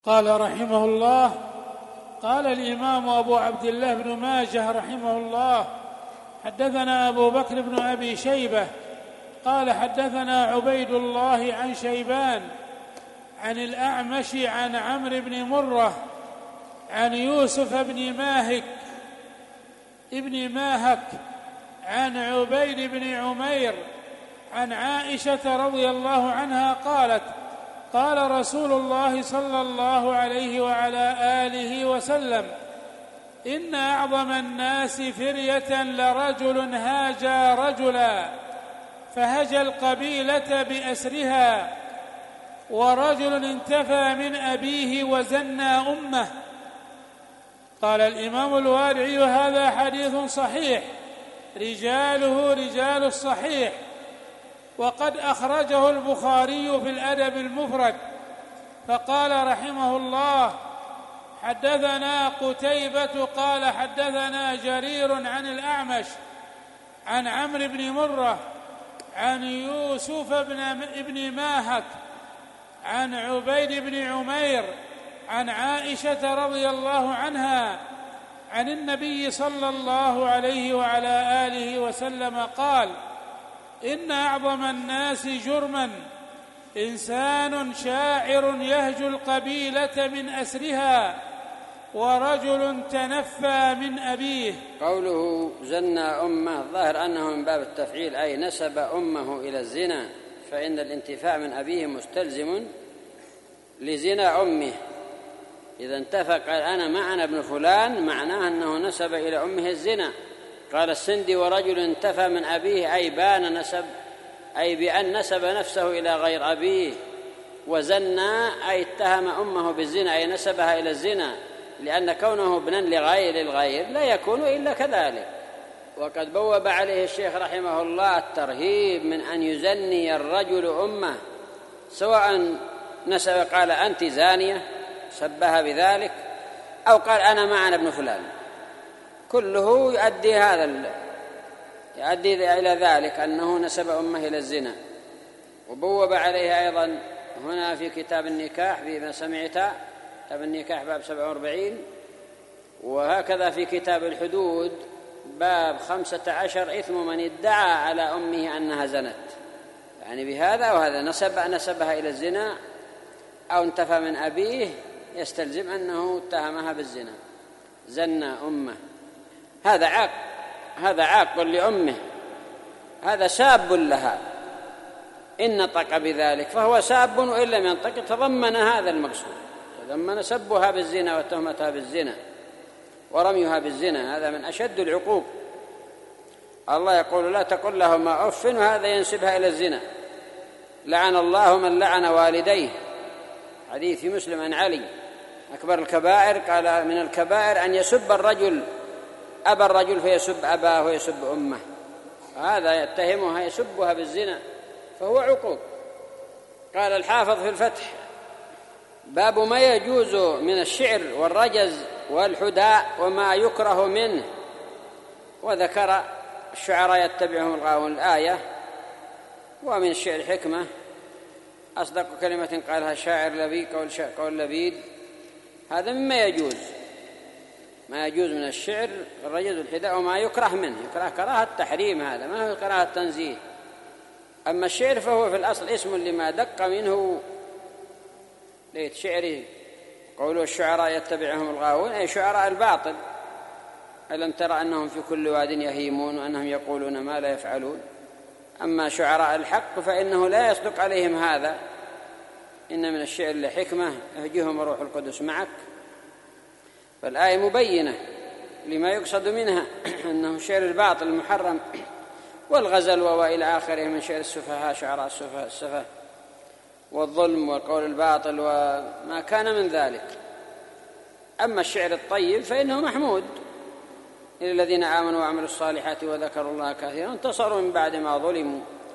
قال رحمه الله: قال الإمام أبو عبد الله بن ماجه رحمه الله: حدثنا أبو بكر بن أبي شيبة قال حدثنا عبيد الله عن شيبان عن الأعمش عن عمرو بن مرة عن يوسف بن ماهك عن عبيد بن عمير عن عائشة رضي الله عنها قالت: قال رسول الله صلى الله عليه وعلى آله وسلم: إن أعظم الناس فرية لرجل هاجى رجلا فهجى القبيلة بأسرها، ورجل انتفى من أبيه وزنى أمه. قال الإمام الوارعي: هذا حديث صحيح رجاله رجال الصحيح، وقد أخرجه البخاري في الأدب المفرد. فقال رحمه الله: حدثنا قتيبة قال حدثنا جرير عن الأعمش عن عمرو بن مرة عن يوسف بن ماهك عن عبيد بن عمير عن عائشة رضي الله عنها عن النبي صلى الله عليه وعلى آله وسلم قال: إن أعظم الناس جرما إنسان شاعر يهجو القبيلة من أسرها، ورجل تنفى من أبيه. قوله زنى أمه ظاهر أنه من باب التفعيل، أي نسب أمه إلى الزنا، فإن الانتفاع من أبيه مستلزم لزنا أمه. إذا انتفى قال أنا معنا ابن فلان، معناه أنه نسب إلى أمه الزنا. قال السندي: ورجل انتفى من أبيه، أي بان نسب، أي بأن نسب نفسه إلى غير أبيه. وزنى أي اتهم أمه بالزنا، أي نسبها إلى الزنا، لأن كونه ابنا لغير الغير لا يكون إلا كذلك. وقد بوب عليه الشيخ رحمه الله الترهيب من أن يزني الرجل أمه، سواء نسب قال أنت زانية سبها بذلك، أو قال أنا معنا ابن فلان، كله يؤدي إلى ذلك أنه نسب أمه إلى الزنا. وبوب عليه أيضا هنا في كتاب النكاح بما سمعت، كتاب النكاح باب 47، وهكذا في كتاب الحدود باب 15: إثم من ادعى على أمه أنها زنت، يعني بهذا وهذا نسبها إلى الزنا أو انتفى من أبيه، يستلزم أنه اتهمها بالزنا. زنى أمه، هذا عاق لأمه، هذا ساب لها. إن نطق بذلك فهو ساب، وإن لم ينطق تضمن هذا المقصود، تضمن سبها بالزنا وتهمتها بالزنا ورميها بالزنا. هذا من أشد العقوق. الله يقول: لا تقل لهما أف، وهذا ينسبها إلى الزنا. لعن الله من لعن والديه، حديث في مسلم عن علي: أكبر الكبائر، قال من الكبائر أن يسب الرجل أبا الرجل فيسب أباه ويسب أمه، هذا يتهمها يسبها بالزنا، فهو عقوق. قال الحافظ في الفتح: باب ما يجوز من الشعر والرجز والحداء وما يكره منه. وذكر الشعراء يتبعهم الغاوون الآية. ومن الشعر حكمة: أصدق كلمة قالها شاعر لبيد قول لبيد. هذا مما يجوز، ما يجوز من الشعر الرجز والحداء وما يكره منه. يكره كراهة التحريم، هذا ما هو كراهة التنزيه. أما الشعر فهو في الأصل اسم لما دق منه ليت شعره. قولوا الشعراء يتبعهم الغاوون، أي شعراء الباطل. ألم ترى أنهم في كل واد يهيمون وأنهم يقولون ما لا يفعلون. أما شعراء الحق فإنه لا يصدق عليهم هذا. إن من الشعر لحكمة اهجهم روح القدس معك. فالآية مبينة لما يقصد منها أنه شعر الباطل المحرم، والغزل وإلى آخره من شعر السفهاء، شعراء السفه والظلم والقول الباطل وما كان من ذلك. أما الشعر الطيب فإنه محمود إلى الذين آمنوا وعملوا الصالحات وذكروا الله كثيرا انتصروا من بعد ما ظلموا.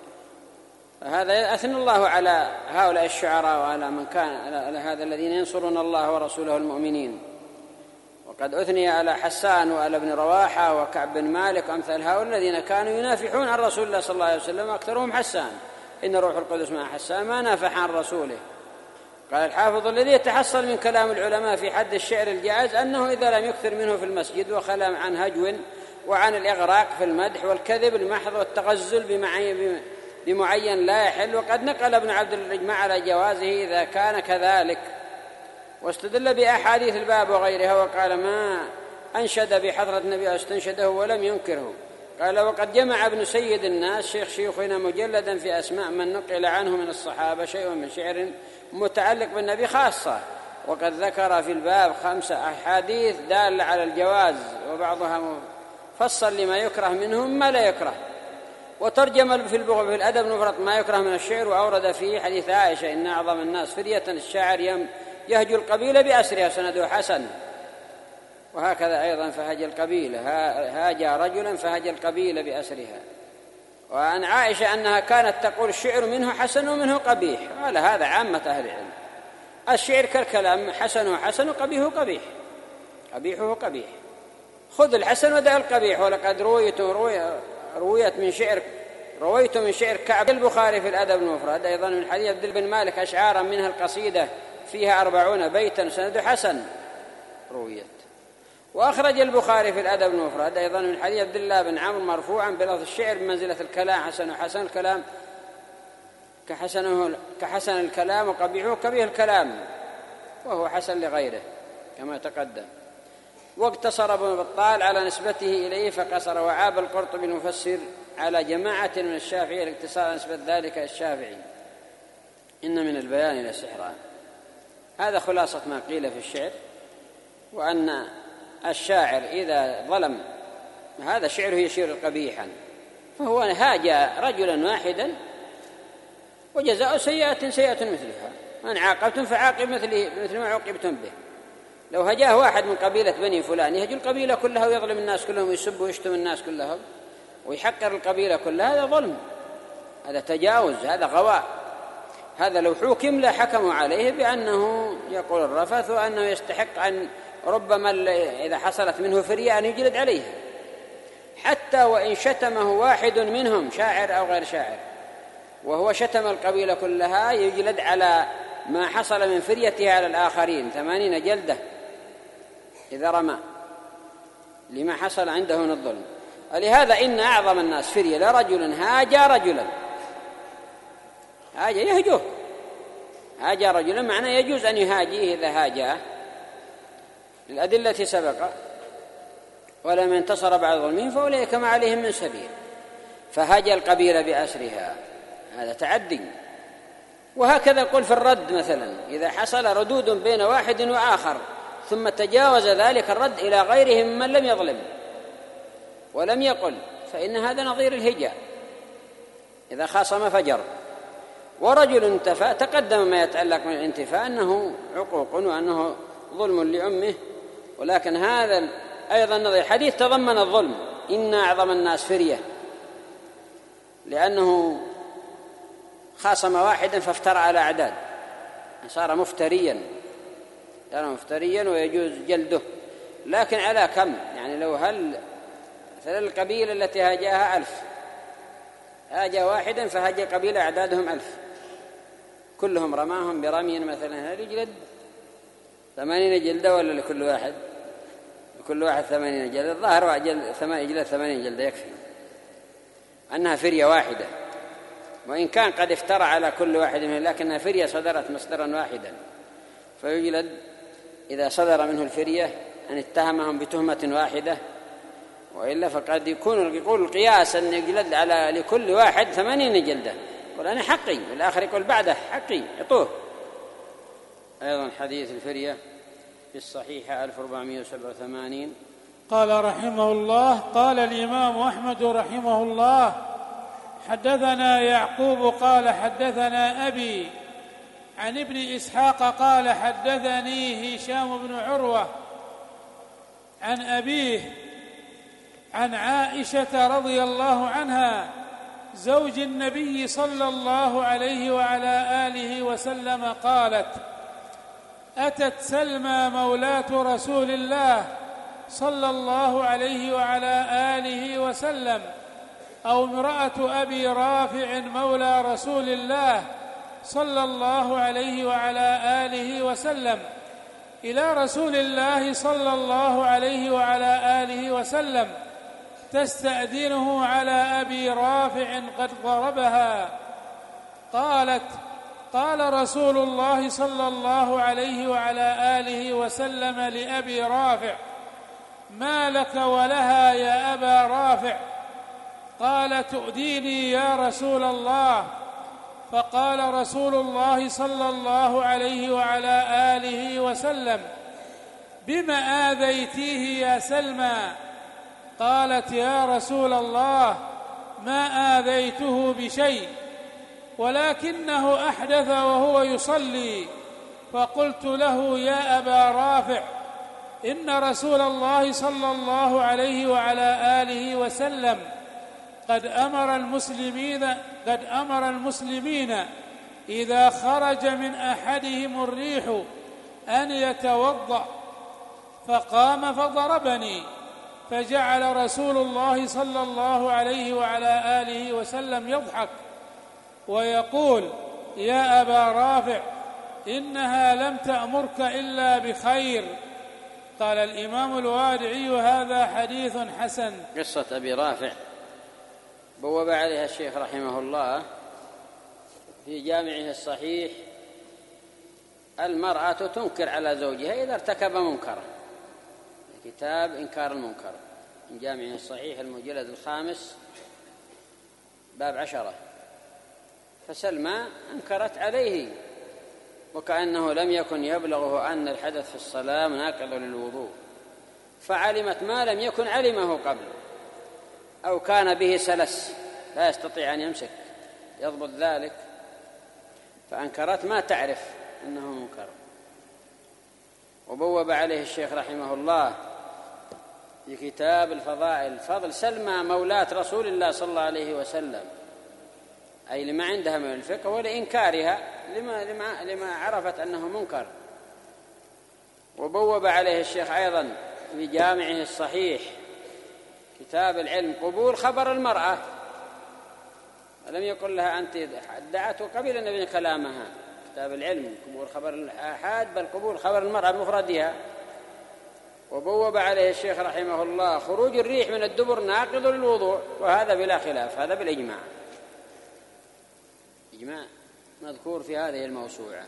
هذا أثنى الله على هؤلاء الشعراء وعلى من كان على هذا الذين ينصرون الله ورسوله المؤمنين. وقد أثني على حسان وعلى ابن رواحة وكعب بن مالك وأمثال هؤلاء الذين كانوا ينافحون عن رسول الله صلى الله عليه وسلم، أكثرهم حسان. إن روح القدس مع حسان ما نافح عن رسوله. قال الحافظ: الذي يتحصل من كلام العلماء في حد الشعر الجائز أنه إذا لم يكثر منه في المسجد وخلى عن هجو وعن الإغراق في المدح والكذب المحض والتغزل بمعين لا يحل. وقد نقل ابن عبد الإجماع على جوازه إذا كان كذلك، واستدل بأحاديث الباب وغيرها، وقال: ما أنشد بحضرة النبي استنشده ولم ينكره. قال: وقد جمع ابن سيد الناس شيخ شيوخنا مجلدا في أسماء من نقل عنه من الصحابة شيء من شعر متعلق بالنبي خاصة، وقد ذكر في الباب 5 أحاديث دالة على الجواز، وبعضها فصل لما يكره منه ما لا يكره، وترجم في الأدب المفرد ما يكره من الشعر، وأورد فيه حديث عائشة: إن أعظم الناس فرية الشاعر يهجو القبيلة بأسرها، سنده حسن. وهكذا أيضا فهج القبيلة، هاجى رجلا فهج القبيلة بأسرها. وعن عائشة أنها كانت تقول: الشعر منه حسن ومنه قبيح. قال هذا عامة أهل العلم، الشعر كالكلام، حسنه حسن وقبيحه قبيح، قبيحه قبيح. خذ الحسن ودع القبيح. ولقد رويت من شعر كعب البخاري في الأدب المفرد أيضا من حديث عبد بن مالك أشعارا منها القصيدة فيها 40 بيتا سند حسن رويت. وأخرج البخاري في الأدب المفرد أيضا من حديث عبد الله بن عمرو مرفوعا بلفظ الشعر بمنزلة الكلام، حسن الكلام كحسن الكلام، وقبيحه كبيه الكلام، وهو حسن لغيره كما تقدم. واقتصر ابن بطال على نسبته إليه فقصر. وعاب القرطبي المفسر على جماعة من الشافعية الاقتصار نسبة ذلك الشافعي: إن من البيان لسحرا. هذا خلاصة ما قيل في الشعر، وأن الشاعر إذا ظلم هذا شعره يشير قبيحا، فهو هاجى رجلا واحدا وجزاء سيئة سيئة مثلها، من عاقبتم فعاقب مثل ما عوقبتم به. لو هجاه واحد من قبيلة بني فلان يهجو القبيلة كلها ويظلم الناس كلهم ويسب ويشتم الناس كلهم ويحقر القبيلة كلها، هذا ظلم، هذا تجاوز، هذا غواء. هذا لو حكم لا حكموا عليه بأنه يقول الرفث، وأنه يستحق أن ربما إذا حصلت منه فرية أن يجلد عليها، حتى وإن شتمه واحد منهم شاعر أو غير شاعر وهو شتم القبيلة كلها يجلد على ما حصل من فريته على الآخرين 80 جلدة إذا رمى لما حصل عنده من الظلم. ولهذا إن أعظم الناس فرية لرجل هاجى رجلا، هاجى يهجوه، هاجى رجلا معناه يجوز أن يهاجيه إذا هاجاه للأدلة سبق، ولم انتصر بعد ظلمهم فأولئك ما عليهم من سبيل. فهاجى القبيلة بأسرها، هذا تعدي. وهكذا قل في الرد مثلا، إذا حصل ردود بين واحد وآخر ثم تجاوز ذلك الرد إلى غيره ممن لم يظلم ولم يقل، فإن هذا نظير الهجاء إذا خاصم فجر. ورجل انتفى تقدم ما يتعلق من الانتفاء أنه عقوق وأنه ظلم لأمه، ولكن هذا أيضا نظير حديث تضمن الظلم: إن أعظم الناس فرية، لأنه خاصم واحدا فافترى على أعداد، صار مفتريا، ويجوز جلده. لكن على كم؟ يعني لو هل مثل القبيلة التي هاجاها 1000 هاجى واحدا فهاجى قبيلة أعدادهم 1000 كلهم رماهم برمي مثلا، هل يجلد 80 جلدة ولا لكل واحد؟ لكل واحد 80 جلدة، الظاهر يجلد 80 جلدة يكفي، أنها فرية واحدة، وإن كان قد افترى على كل واحد منهم لكنها فرية صدرت مصدرا واحدا، فيجلد إذا صدر منه الفرية أن اتهمهم بتهمة واحدة، وإلا فقد يقول القياس أن يجلد على لكل واحد 80 جلدة، يقول أنا حقي، والآخر يقول بعده حقي يعطوه. أيضا حديث الفرية في الصحيحة 1487. قال رحمه الله: قال الإمام أحمد رحمه الله: حدثنا يعقوب قال حدثنا أبي عن ابن إسحاق قال حدثني هشام بن عروة عن أبيه عن عائشة رضي الله عنها زوج النبي صلى الله عليه وعلى آله وسلم قالت: أتت سلمى مولاة رسول الله صلى الله عليه وعلى آله وسلم أو امرأة أبي رافع مولى رسول الله صلى الله عليه وعلى آله وسلم إلى رسول الله صلى الله عليه وعلى آله وسلم تستأذنه على أبي رافع قد ضربها. قالت: قال رسول الله صلى الله عليه وعلى آله وسلم لأبي رافع: ما لك ولها يا أبا رافع؟ قال: تؤذيني يا رسول الله. فقال رسول الله صلى الله عليه وعلى آله وسلم: بم آذيتيه يا سلمى؟ قالت: يا رسول الله ما آذيته بشيء، ولكنه أحدث وهو يصلي، فقلت له: يا أبا رافع، إن رسول الله صلى الله عليه وعلى آله وسلم قد أمر المسلمين إذا خرج من أحدهم الريح أن يتوضأ، فقام فضربني، فجعل رسول الله صلى الله عليه وعلى آله وسلم يضحك ويقول: يا أبا رافع، إنها لم تأمرك إلا بخير. قال الإمام الوادعي: هذا حديث حسن. قصة أبي رافع بوب عليها الشيخ رحمه الله في جامعه الصحيح: المرأة تنكر على زوجها إذا ارتكب منكرا، كتاب إنكار المنكر من جامعه الصحيح المجلد 5 باب 10. فسلمى أنكرت عليه وكأنه لم يكن يبلغه أن الحدث في الصلاة ناقض للوضوء، فعلمت ما لم يكن علمه قبل، أو كان به سلس لا يستطيع أن يمسك يضبط ذلك، فأنكرت ما تعرف أنه منكر. وبوب عليه الشيخ رحمه الله في كتاب الفضائل فضل سلمى مولاة رسول الله صلى الله عليه وسلم، أي لما عندها من الفقه ولإنكارها لما عرفت أنه منكر. وبوب عليه الشيخ أيضا في جامعه الصحيح كتاب العلم قبول خبر المرأة، ولم يقل لها أنت ادعت وقبل النبي كلامها. كتاب العلم قبول خبر الآحاد، بل قبول خبر المرأة بمفردها. وبوب عليه الشيخ رحمه الله خروج الريح من الدبر ناقض للوضوء، وهذا بلا خلاف، هذا بالإجماع، إجماع مذكور في هذه الموسوعة.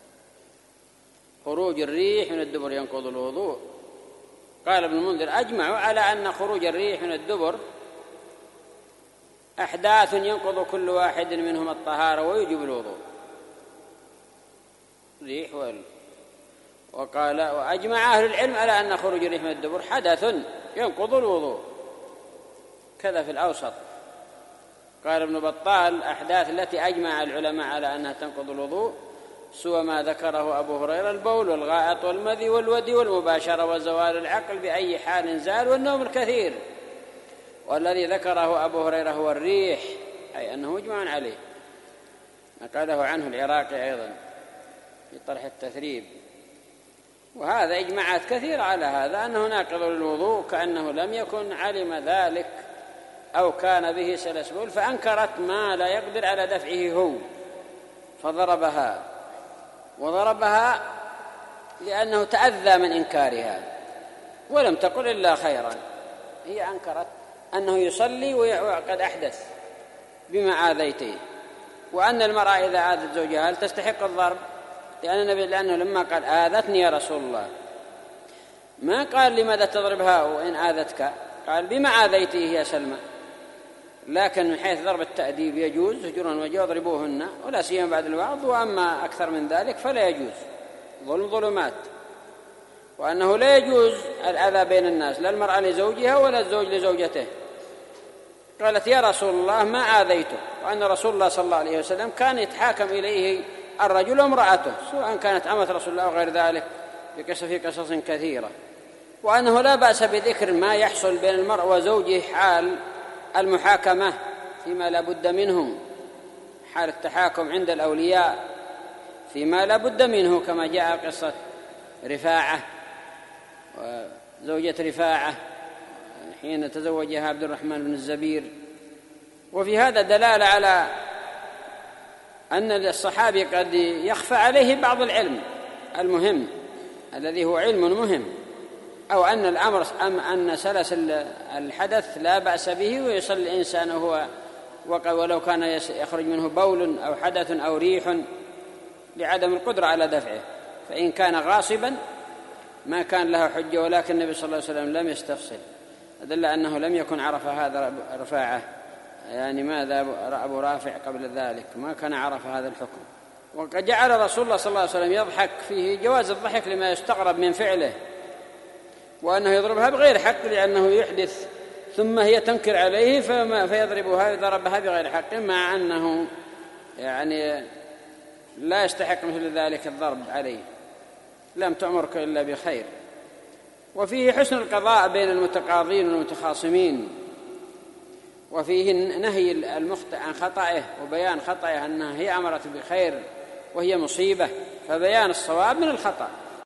خروج الريح من الدبر ينقض الوضوء. قال ابن المنذر: أجمعوا على أن خروج الريح من الدبر أحداث ينقض كل واحد منهم الطهارة ويجب الوضوء. ريح وقال: وأجمع أهل العلم على أن خروج الريح من الدبر حدث ينقض الوضوء. كذا في الأوسط. قال ابن بطال: أحداث التي أجمع العلماء على أنها تنقض الوضوء سوى ما ذكره أبو هريرة: البول والغائط والمذي والودي والمباشرة وزوال العقل بأي حال زال والنوم الكثير. والذي ذكره أبو هريرة هو الريح، أي أنه مجمع عليه، نقله عنه العراقي أيضا في طرح التثريب. وهذا إجماعات كثيرة على هذا أنه ناقض للوضوء، كأنه لم يكن علم ذلك أو كان به سلس بول، فأنكرت ما لا يقدر على دفعه هو، فضربها. وضربها لأنه تأذى من إنكارها، ولم تقل إلا خيرا. هي أنكرت أنه يصلي وقد أحدث بما آذيته، وأن المرأة إذا آذت زوجها هل تستحق الضرب؟ لأنه لما قال: آذتني يا رسول الله، ما قال: لماذا تضربها وإن آذتك؟ قال: بما آذيته يا سلمى. لكن من حيث ضرب التأديب يجوز، هجرهن ويضربوهن، ولا سيما بعد الوعظ، وأما أكثر من ذلك فلا يجوز. ظلم ظلمات. وأنه لا يجوز الأذى بين الناس، لا المرأة لزوجها ولا الزوج لزوجته. قالت: يا رسول الله ما آذيته. وأن رسول الله صلى الله عليه وسلم كان يتحاكم إليه الرجل وامرأته، سواء كانت أمة رسول الله أو غير ذلك، في قصص كثيرة. وأنه لا بأس بذكر ما يحصل بين المرء وزوجه حال المحاكمة فيما لا بد منه، حال التحاكم عند الأولياء فيما لا بد منه، كما جاء قصة رفاعة وزوجة رفاعة حين تزوجها عبد الرحمن بن الزبير. وفي هذا دلالة على أن الصحابي قد يخفى عليه بعض العلم المهم الذي هو علم مهم، أو أن الأمر أن سلس الحدث لا بأس به ويصلي الإنسان هو ولو كان يخرج منه بول أو حدث أو ريح لعدم القدرة على دفعه، فإن كان غاصبا ما كان له حجة، ولكن النبي صلى الله عليه وسلم لم يستفصل، دل أنه لم يكن عرف هذا رفاعة، يعني ماذا أبو رافع قبل ذلك ما كان عرف هذا الحكم. وقد جعل رسول الله صلى الله عليه وسلم يضحك فيه جواز الضحك لما يستغرب من فعله، وأنه يضربها بغير حق لأنه يحدث ثم هي تنكر عليه فيضربها ضربها بغير حق، مع أنه يعني لا يستحق مثل ذلك الضرب عليه، لم تأمرك إلا بخير. وفيه حسن القضاء بين المتقاضين والمتخاصمين، وفيه نهي المخطئ عن خطئه وبيان خطئه أنها هي أمرت بخير وهي مصيبة، فبيان الصواب من الخطأ.